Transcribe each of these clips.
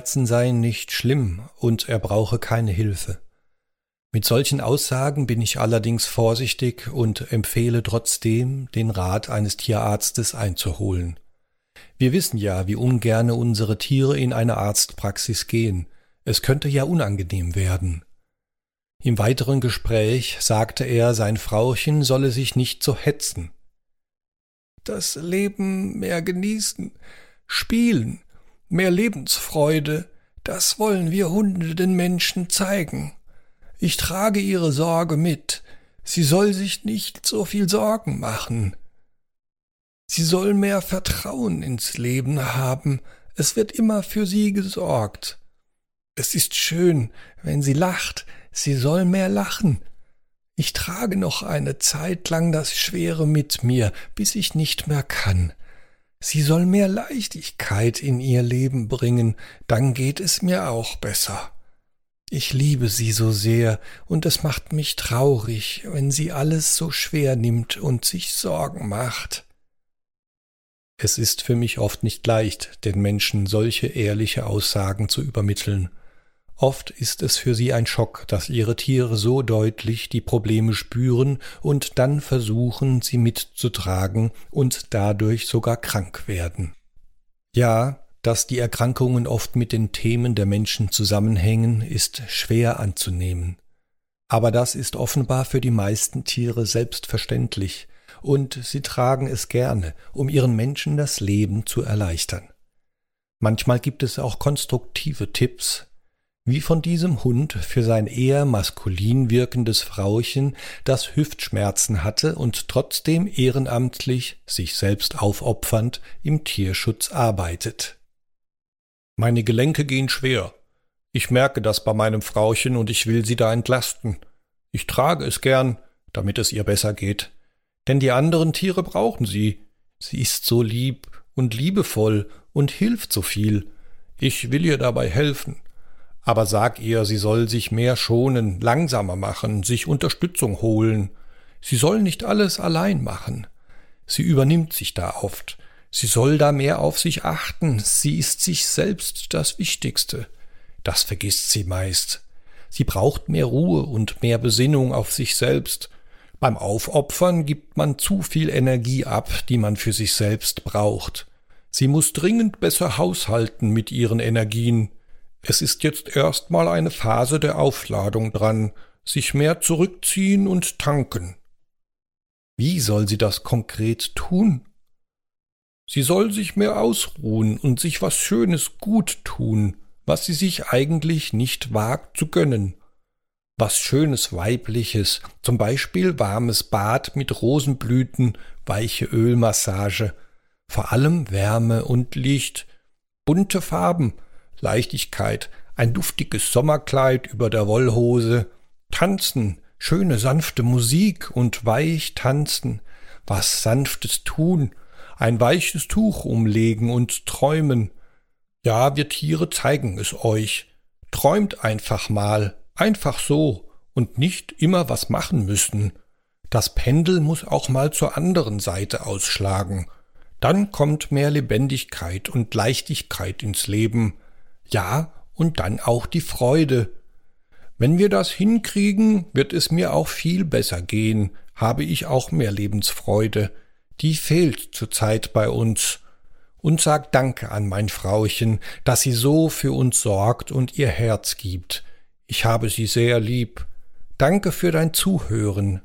Schmerzen seien nicht schlimm und er brauche keine Hilfe. Mit solchen Aussagen bin ich allerdings vorsichtig und empfehle trotzdem, den Rat eines Tierarztes einzuholen. Wir wissen ja, wie ungerne unsere Tiere in eine Arztpraxis gehen. Es könnte ja unangenehm werden. Im weiteren Gespräch sagte er, sein Frauchen solle sich nicht so hetzen. Das Leben mehr genießen, spielen, mehr Lebensfreude, das wollen wir Hunde den Menschen zeigen. Ich trage ihre Sorge mit. Sie soll sich nicht so viel Sorgen machen. Sie soll mehr Vertrauen ins Leben haben. Es wird immer für sie gesorgt. Es ist schön, wenn sie lacht. Sie soll mehr lachen. Ich trage noch eine Zeit lang das Schwere mit mir, bis ich nicht mehr kann. Sie soll mehr Leichtigkeit in ihr Leben bringen, dann geht es mir auch besser. Ich liebe sie so sehr, und es macht mich traurig, wenn sie alles so schwer nimmt und sich Sorgen macht. Es ist für mich oft nicht leicht, den Menschen solche ehrliche Aussagen zu übermitteln. Oft ist es für sie ein Schock, dass ihre Tiere so deutlich die Probleme spüren und dann versuchen, sie mitzutragen und dadurch sogar krank werden. Ja, dass die Erkrankungen oft mit den Themen der Menschen zusammenhängen, ist schwer anzunehmen. Aber das ist offenbar für die meisten Tiere selbstverständlich, und sie tragen es gerne, um ihren Menschen das Leben zu erleichtern. Manchmal gibt es auch konstruktive Tipps, wie von diesem Hund für sein eher maskulin wirkendes Frauchen, das Hüftschmerzen hatte und trotzdem ehrenamtlich, sich selbst aufopfernd, im Tierschutz arbeitet. Meine Gelenke gehen schwer. Ich merke das bei meinem Frauchen und ich will sie da entlasten. Ich trage es gern, damit es ihr besser geht. Denn die anderen Tiere brauchen sie. Sie ist so lieb und liebevoll und hilft so viel. Ich will ihr dabei helfen. Aber sag ihr, sie soll sich mehr schonen, langsamer machen, sich Unterstützung holen. Sie soll nicht alles allein machen. Sie übernimmt sich da oft. Sie soll da mehr auf sich achten. Sie ist sich selbst das Wichtigste. Das vergisst sie meist. Sie braucht mehr Ruhe und mehr Besinnung auf sich selbst. Beim Aufopfern gibt man zu viel Energie ab, die man für sich selbst braucht. Sie muss dringend besser haushalten mit ihren Energien. Es ist jetzt erstmal eine Phase der Aufladung dran, sich mehr zurückziehen und tanken. Wie soll sie das konkret tun? Sie soll sich mehr ausruhen und sich was Schönes gut tun, was sie sich eigentlich nicht wagt zu gönnen. Was Schönes Weibliches, zum Beispiel warmes Bad mit Rosenblüten, weiche Ölmassage, vor allem Wärme und Licht, bunte Farben, Leichtigkeit, ein duftiges Sommerkleid über der Wollhose, tanzen, schöne sanfte Musik und weich tanzen, was Sanftes tun, ein weiches Tuch umlegen und träumen. Ja, wir Tiere zeigen es euch. Träumt einfach mal, einfach so und nicht immer was machen müssen. Das Pendel muss auch mal zur anderen Seite ausschlagen. Dann kommt mehr Lebendigkeit und Leichtigkeit ins Leben. Ja, und dann auch die Freude. Wenn wir das hinkriegen, wird es mir auch viel besser gehen, habe ich auch mehr Lebensfreude. Die fehlt zurzeit bei uns. Und sag Danke an mein Frauchen, dass sie so für uns sorgt und ihr Herz gibt. Ich habe sie sehr lieb. Danke für dein Zuhören.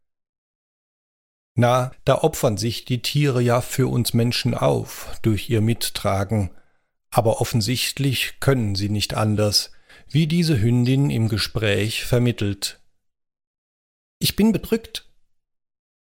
Na, da opfern sich die Tiere ja für uns Menschen auf, durch ihr Mittragen. Aber offensichtlich können sie nicht anders, wie diese Hündin im Gespräch vermittelt. Ich bin bedrückt.